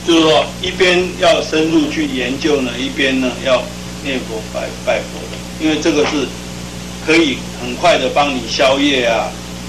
就是说一边要深入去研究呢，一边呢要念佛拜佛的，因为这个是可以很快的帮你消业啊，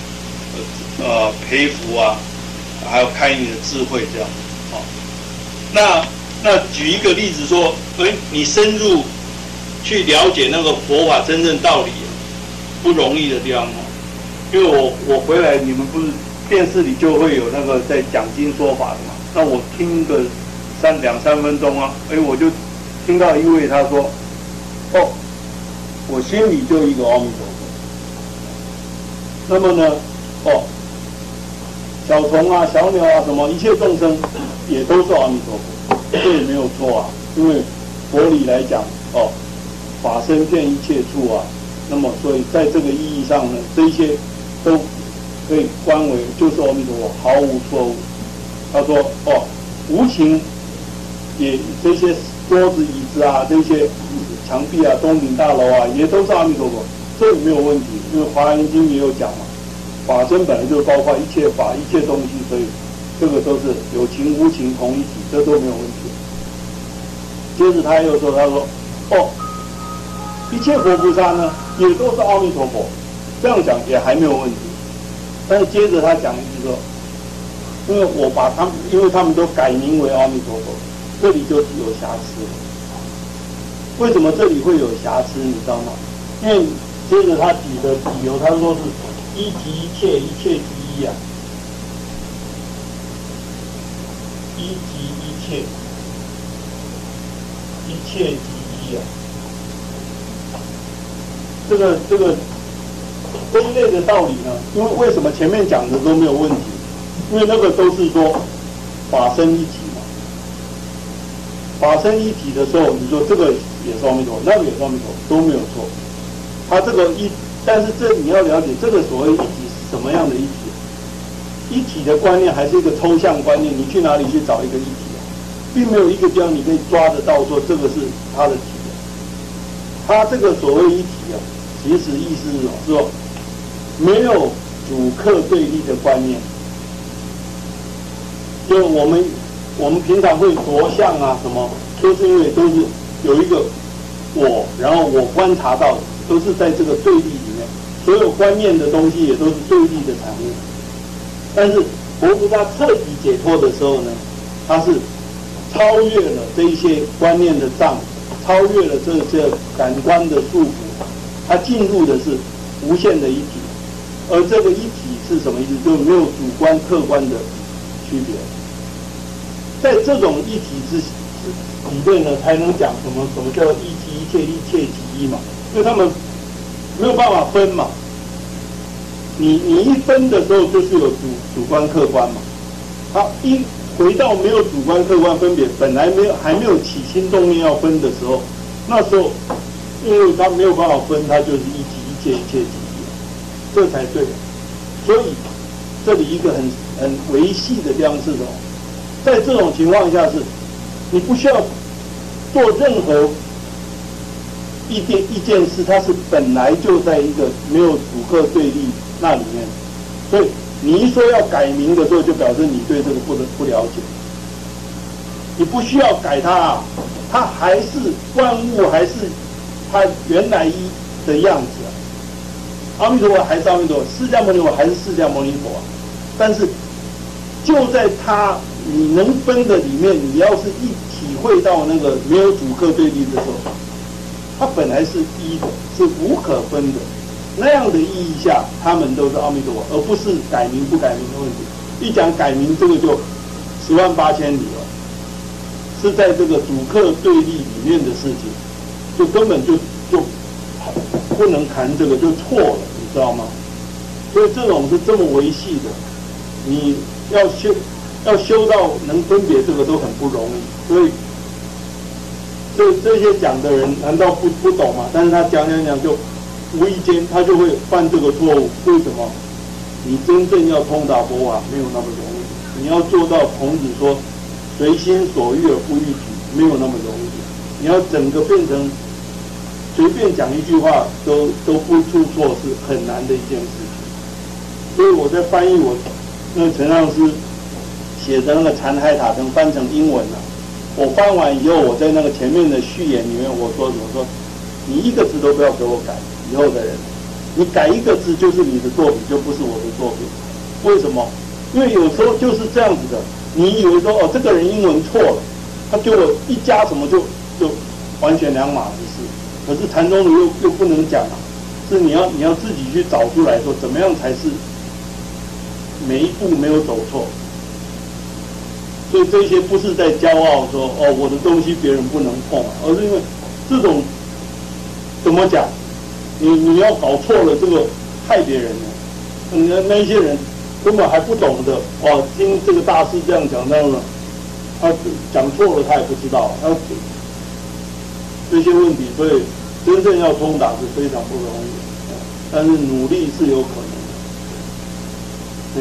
培福啊，还有开你的智慧这样。哦，那举一个例子说，你深入去了解那个佛法真正道理，不容易的地方哦。因为我回来，你们不是电视里就会有那个在讲经说法的嘛？那我听个2、3分钟啊，我就听到一位他说，我心里就一个阿弥陀佛。那么呢，小虫啊、小鸟啊，什么一切众生也都是阿弥陀佛，这也没有错啊。因为佛理来讲，法身遍一切处啊。那么所以在这个意义上呢，这些都可以观为就是阿弥陀佛，毫无错误。他说无情也这些桌子椅子啊，这些墙壁啊、东顶大楼啊，也都是阿弥陀佛，这也没有问题。因为《华严经》也有讲嘛，法身本来就包括一切法、一切东西，所以这个都是有情无情同一体，这都没有问题。接着他又说，一切佛菩萨呢，也都是阿弥陀佛，这样讲也还没有问题。但是接着他讲一句说，因为他们都改名为阿弥陀佛，这里就有瑕疵了。为什么这里会有瑕疵？你知道吗？因为接着他举的理由，他说是一即一切，一切即一啊，一即一切，一切即一啊。这个这一类的道理呢，因为为什么前面讲的都没有问题？因为那个都是说法身一体嘛，法身一体的时候，你说这个也是阿弥陀佛，那个也是阿弥陀佛，都没有错。他这个但是你要了解这个所谓一体是什么样的一体？一体的观念还是一个抽象观念，你去哪里去找一个一体啊？并没有一个地方你可以抓得到说这个是它的体。他这个所谓一体啊，其实意思是说没有主客对立的观念。就我们平常会着相啊什么，都是因为都是有一个我，然后我观察到的都是在这个对立里面，所有观念的东西也都是对立的产物。但是佛菩萨彻底解脱的时候呢，他是超越了这一些观念的障，超越了这些感官的束缚，他进入的是无限的一体。而这个一体是什么意思？就没有主观客观的区别。在这种一体里面呢，才能讲什么叫一即一切，一切即一嘛。因为他们没有办法分嘛。你一分的时候，就是有主观客观嘛。好，一回到没有主观客观分别，本来还没有起心动念要分的时候，那时候因为他没有办法分，他就是一即一切，一切即一，这才对。所以这里一个很维系的地方是什么？在这种情况下是，你不需要做任何一件事，它是本来就在一个没有主客对立那里面，所以你一说要改名的时候，就表示你对这个不了解。你不需要改它啊，它还是万物，还是它原来的样子啊。阿弥陀佛还是阿弥陀佛，释迦牟尼佛还是释迦牟尼佛啊。但是就在它你能分的里面，你要是一体会到那个没有主客对立的时候，它本来是一的，是无可分的。那样的意义下，他们都是阿弥陀佛，而不是改名不改名的问题。一讲改名，这个就108000里了，是在这个主客对立里面的事情，就根本就不能谈这个，就错了，你知道吗？所以这种是这么维系的，你要修到能分别这个都很不容易。所以这些讲的人难道不懂吗？但是他讲就无意间他就会犯这个错误。为什么？你真正要通达佛法没有那么容易，你要做到孔子说随心所欲而不逾矩，没有那么容易。你要整个变成随便讲一句话都不出错，是很难的一件事情。所以我在翻译我那个陈老师写的那个禅海塔灯翻成英文了。我翻完以后，我在那个前面的序言里面我说什么？说你一个字都不要给我改，以后的人，你改一个字就是你的作品，就不是我的作品。为什么？因为有时候就是这样子的，你以为说哦这个人英文错了，他结果一加什么就完全两码子事。可是禅宗的又不能讲啊，是你要自己去找出来说怎么样才是每一步没有走错。所以这些不是在骄傲说哦我的东西别人不能碰啊，而是因为这种怎么讲，你要搞错了这个害别人了，那一些人根本还不懂得哦，听这个大师这样讲那样的，他讲错了他也不知道，这些问题，所以真正要通达是非常不容易的，但是努力是有可能的。 这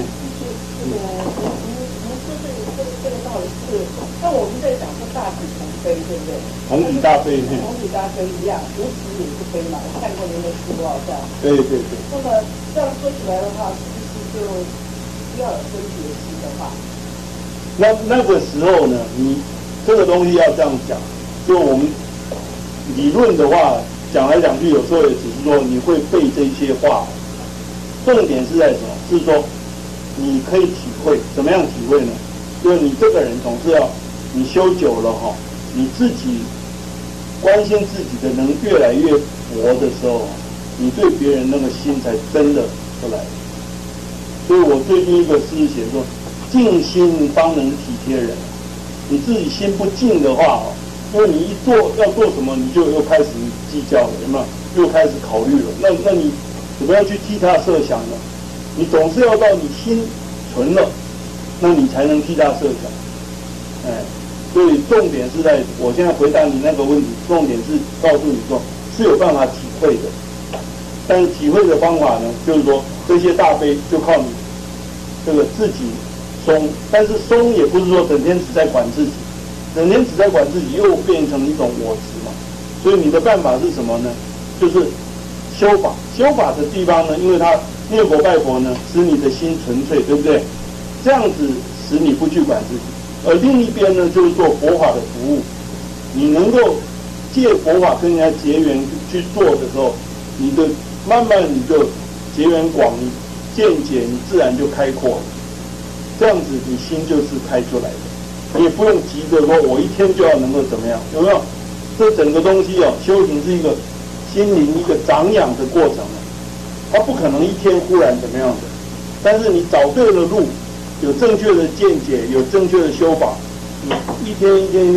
个道理是，那我们在讲说大体同飞，对不对？ 同体大飞， 同体大飞一样，无体也是飞嘛。我看过您的书啊，这样。 对。 那么这样说起来的话，是不是就要有分别心的话？ 那个时候呢，你这个东西要这样讲，就我们理论的话，讲来讲去，有时候也只是说你会背这些话，重点是在什么？是说你可以体会，怎么样体会呢？就是你这个人总是要，你修久了哈，你自己关心自己的能越来越佛的时候，你对别人那个心才真的出来。所以我最近一个诗写说，静心方能体贴人。你自己心不静的话，因为你要做什么，你就又开始计较了，有没有？又开始考虑了。那你怎么样去替他设想呢？你总是要到你心纯了，那你才能替他设想。所以重点是在，我现在回答你那个问题，重点是告诉你说是有办法体会的，但是体会的方法呢，就是说这些大悲就靠你这个自己松，但是松也不是说整天只在管自己，整天只在管自己又变成一种我执嘛。所以你的办法是什么呢？就是修法。修法的地方呢，因为它念佛拜佛呢，使你的心纯粹，对不对？这样子使你不去管自己。而另一边呢，就是做佛法的服务。你能够借佛法跟人家结缘去做的时候，你的慢慢你就结缘广，你见解你自然就开阔了。这样子你心就是开出来的，你也不用急着说我一天就要能够怎么样，有没有？这整个东西修行是一个心灵一个长养的过程，它不可能一天忽然怎么样的。但是你找对了路，有正确的见解，有正确的修法，你一天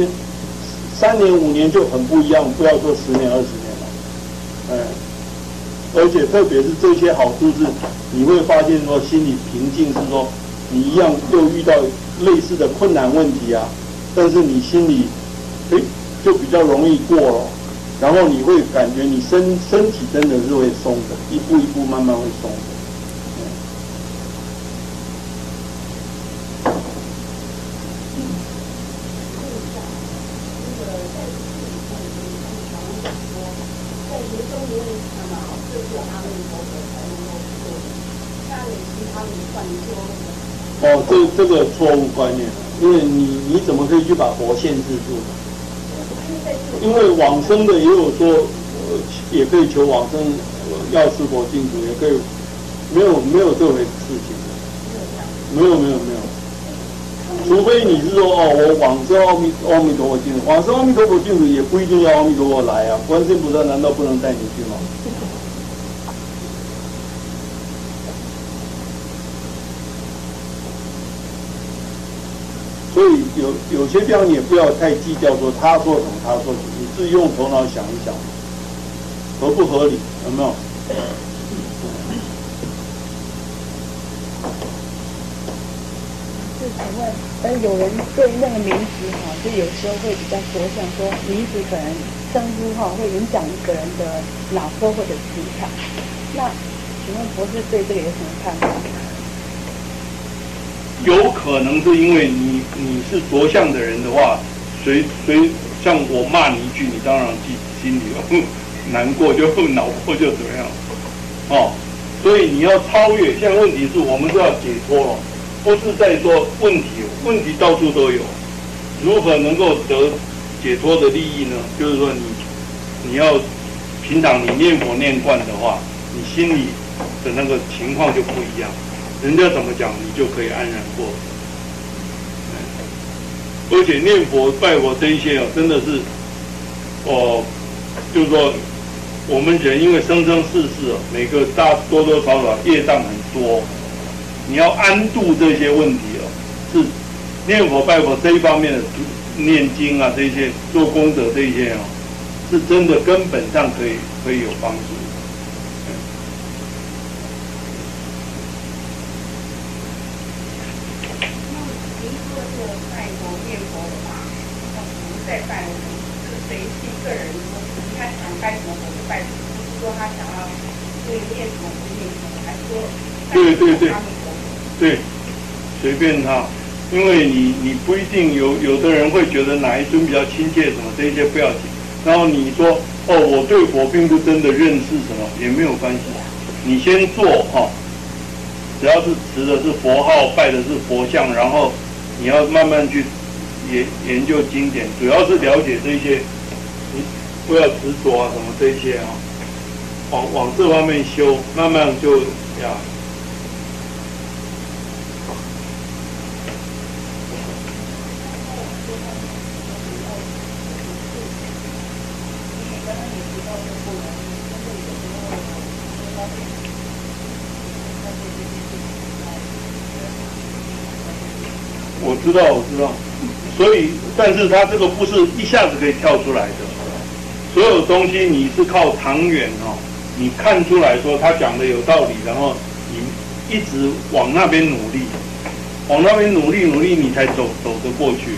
3年5年就很不一样，不要说10年20年了，而且特别是这些好处是，你会发现说心里平静，是说你一样又遇到类似的困难问题啊，但是你心里就比较容易过了，然后你会感觉你身体真的是会松的，一步一步慢慢会松的。这个错误观念，因为你怎么可以去把佛限制住呢？因为往生的也有说，也可以求往生，要是佛净土也可以，没有这回事情的，没有，除非你是说我往生阿弥陀佛净土，往生阿弥陀佛净土也不一定要阿弥陀佛来啊，观世音菩萨难道不能带你去吗？所以有些地方你也不要太计较说他说什么他说什么，你自己用头脑想一想，合不合理，有没有？ 就请问，有人对那个名字就有时候会比较着相，说名字可能称呼会影响一个人的脑波或者磁场。那请问博士对这个有什么看法？ 有可能是因为你是着相的人的话，像我骂你一句，你当然心里难过，就脑波就怎么样，所以你要超越。现在问题是我们是要解脱了， 不是在说问题，问题到处都有。如何能够得解脱的利益呢？就是说你要平常你念佛念惯的话，你心里的那个情况就不一样，人家怎么讲你就可以安然过。而且念佛拜佛这一些真的是就是说我们人因为生生世世每个多多少少业障很多，你要安度这些问题是念佛拜佛这一方面的念经啊，这些做功德这一些是真的根本上可以有帮助。 在拜是随心个人他想拜什么佛就拜什么，不是说他想要念什么不念什么，还是说对，随便他，因为你不一定有的人会觉得哪一尊比较亲切什么，这些不要紧。然后你说我对佛并不真的认识什么也没有关系，你先做只要是持的是佛号，拜的是佛像，然后你要慢慢去研究经典，主要是了解这些，你不要执着啊什么这些往这方面修，慢慢就呀。我知道。所以，但是它这个不是一下子可以跳出来的。所有东西你是靠长远你看出来说他讲的有道理，然后你一直往那边努力，你才走得过去。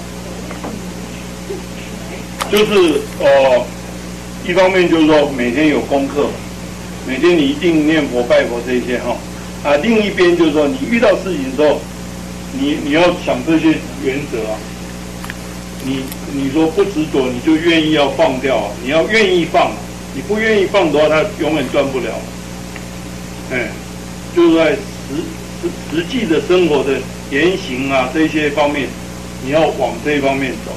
就是一方面就是说每天有功课，每天你一定念佛拜佛这些另一边就是说你遇到事情的时候，你要想这些原则你说不执着，你就愿意要放掉你要愿意放，你不愿意放的话，它永远断不了。就是在实际的生活的言行啊这些方面，你要往这一方面走。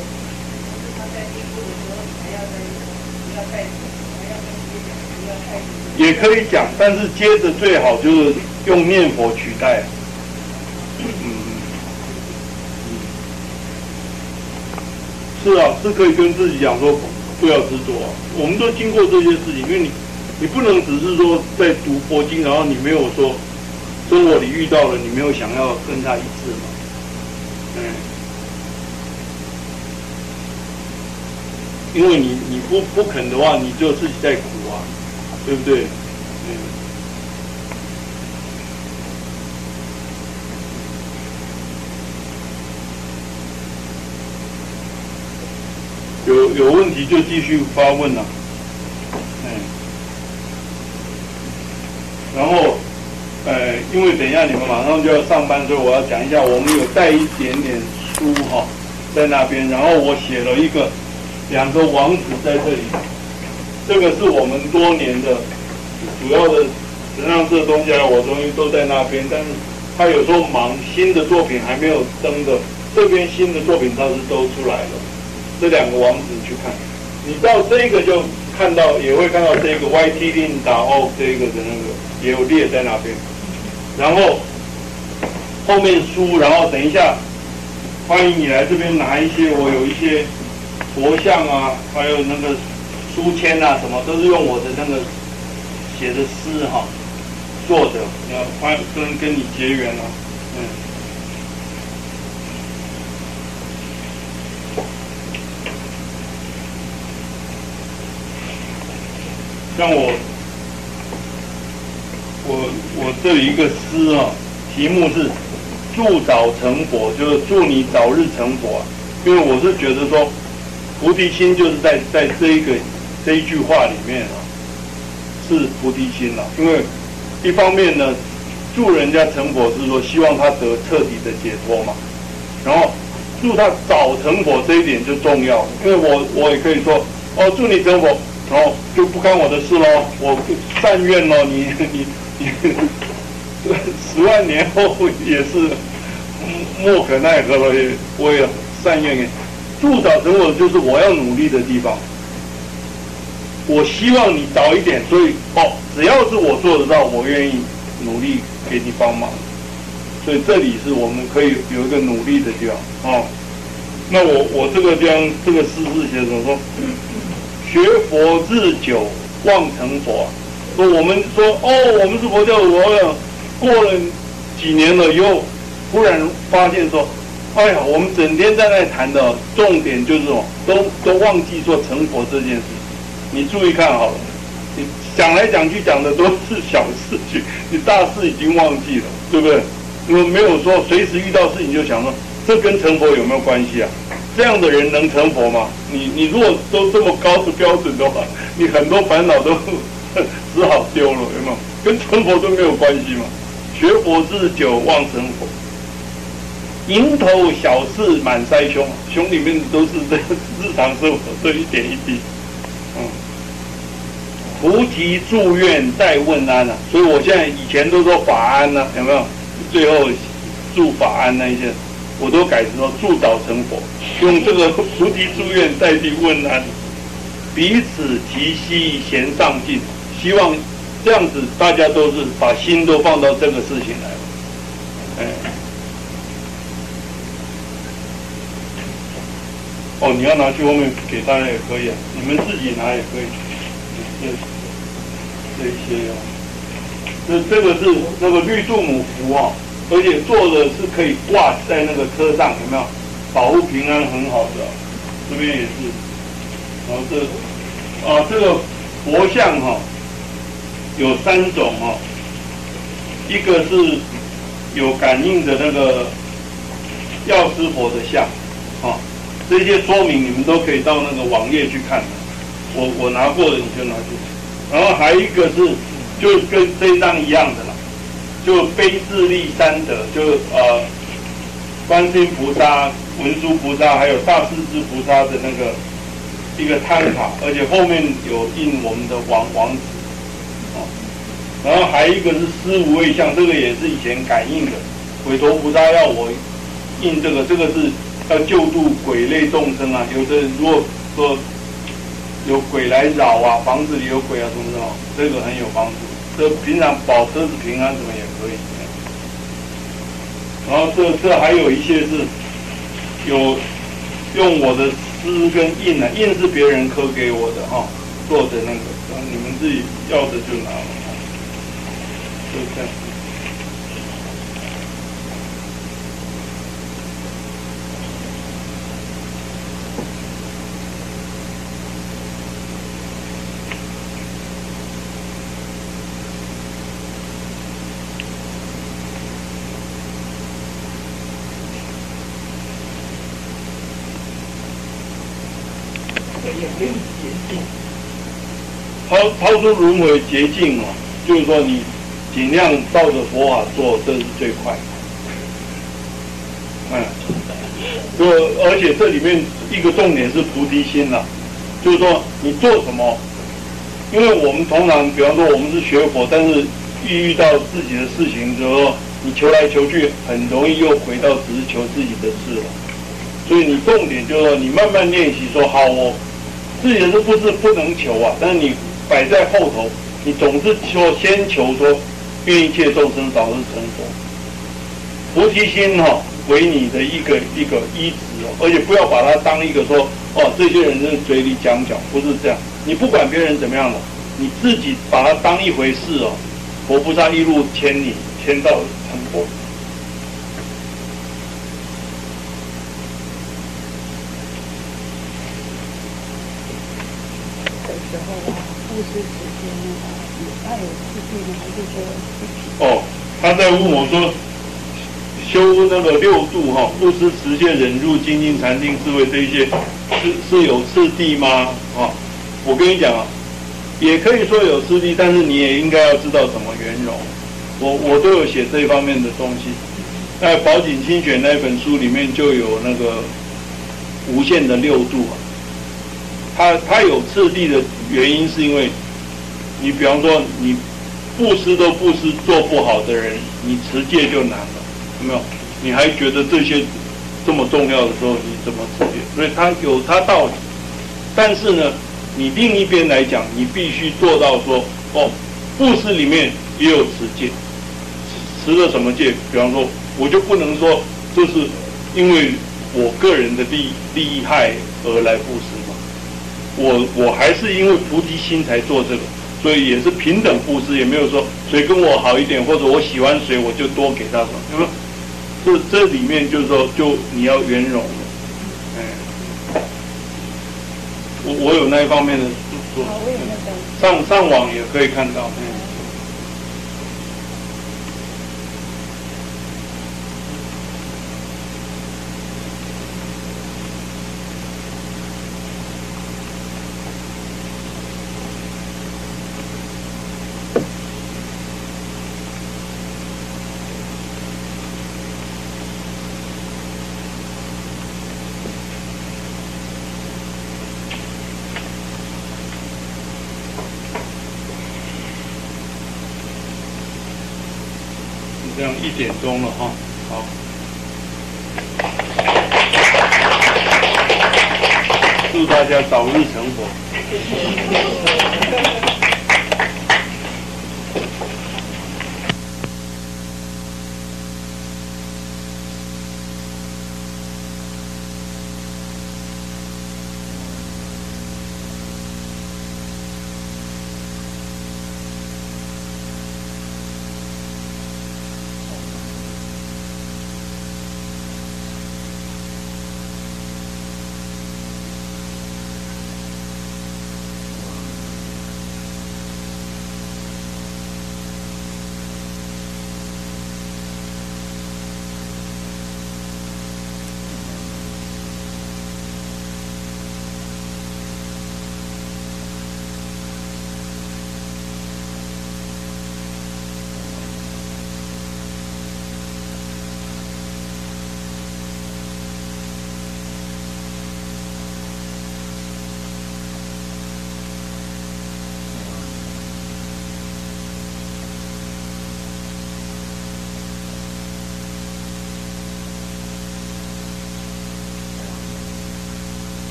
也可以讲，但是接着最好就是用念佛取代。是啊，是可以跟自己讲说不要执着我们都经过这些事情，因为你不能只是说在读佛经，然后你没有说生活里遇到了，你没有想要跟他一致嘛。因为你不肯的话，你就自己在苦对不对？有问题就继续发问然后因为等一下你们马上就要上班，所以我要讲一下，我们有带一点点书在那边，然后我写了2个网址在这里，这个是我们多年的主要的神上社东西我东西都在那边，但是他有时候忙，新的作品还没有登的，这边新的作品倒是都出来了，这2个网址去看，你到这个就看到，也会看到这个 YTLink.org 这个的那个也有列在那边，然后后面书，然后等一下欢迎你来这边拿一些，我有一些佛像啊，还有那个书签啊，什么都是用我的那个写的诗做的，要欢跟你结缘像我这里一个诗题目是祝早成佛，就是祝你早日成佛因为我是觉得说菩提心就是在这一句话里面是菩提心因为一方面呢，祝人家成佛是说希望他得彻底的解脱嘛，然后祝他早成佛这一点就重要，因为我也可以说祝你成佛，然后就不干我的事咯，我但愿咯，你10万年后也是莫可奈何了，我也善愿也。助早成佛就是我要努力的地方。我希望你早一点，所以只要是我做得到，我愿意努力给你帮忙。所以这里是我们可以有一个努力的地方那我这个地方这个诗是写什么说？学佛日久望成佛说我们说我们是佛教徒，过了几年了以后，忽然发现说，哎呀，我们整天在那谈的重点就是什么，都忘记做成佛这件事。你注意看好了，你讲来讲去讲的都是小事情，你大事已经忘记了，对不对？因为没有说随时遇到事情就想说，这跟成佛有没有关系啊？这样的人能成佛吗？你如果都这么高的标准的话，你很多烦恼都只好丢了，有没有？跟成佛都没有关系嘛。学佛日久望成佛，蝇头小事满腮胸，胸里面都是这日常生活这一点一滴。菩提祝愿待问安所以我现在以前都说法安有没有？最后祝法安那一些，我都改成说祝早成佛，用这个菩提祝愿代替问安，彼此提携贤上进，希望这样子大家都是把心都放到这个事情来你要拿去后面给大家也可以你们自己拿也可以。这一些这个是那个绿度母符而且做的是可以挂在那个车上，有没有？保护平安很好的，这边也是。然后这个佛像有3种一个是有感应的那个药师佛的像这些说明你们都可以到那个网页去看我拿过的你就拿去。然后还有一个是就跟这一张一样的啦，就悲智利三德，就观世音菩萨、文殊菩萨还有大势至菩萨的那个一个摊卡，而且后面有印我们的王子然后还有一个是施无畏像，这个也是以前感应的，韦陀菩萨要我印这个是要救度鬼类众生有的人如果说有鬼来扰房子里有鬼什么的这个很有帮助。这平常保车子平安什么也可以。然后这还有一些是有用我的诗跟印印是别人刻给我的做的那个，你们自己要的就拿了就这样。超出轮回捷径就是说你尽量照着佛法做，这是最快而且这里面一个重点是菩提心就是说你做什么，因为我们通常比方说我们是学佛，但是遇到自己的事情之后，你求来求去，很容易又回到只是求自己的事了。所以你重点就是说你慢慢练习说好我自己的事不能求但是你摆在后头，你总是说先求说愿一切众生早日成佛。菩提心为你的一个依止而且不要把它当一个说这些人是嘴里讲，不是这样。你不管别人怎么样的，你自己把它当一回事佛菩萨一路牵你牵到成佛。 时候布施时间他有次第吗？还是说他在问我说，修那个6度布施、持戒、忍辱、精进、禅定、智慧这一些是有次第吗？我跟你讲也可以说有次第，但是你也应该要知道怎么圆融。我都有写这一方面的东西。在《宝井清选》那本书里面就有那个无限的6度它有次第的原因是因为你比方说你布施都布施做不好的人，你持戒就难了，有没有？ 你还觉得这些这么重要的时候，你怎么持戒？所以它有它道理，但是呢，你另一边来讲，你必须做到说，哦，布施里面也有持戒，持了什么戒？比方说，我就不能说这是因为我个人的利害而来布施嘛，我还是因为菩提心才做这个，所以也是平等布施，也没有说谁跟我好一点，或者我喜欢谁我就多给他什么，因为这里面就是说，就你要圆融了，我有那一方面的著作， 我有那个上网也可以看到，这样1点钟了哈，好，祝大家早日成佛。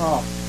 哈。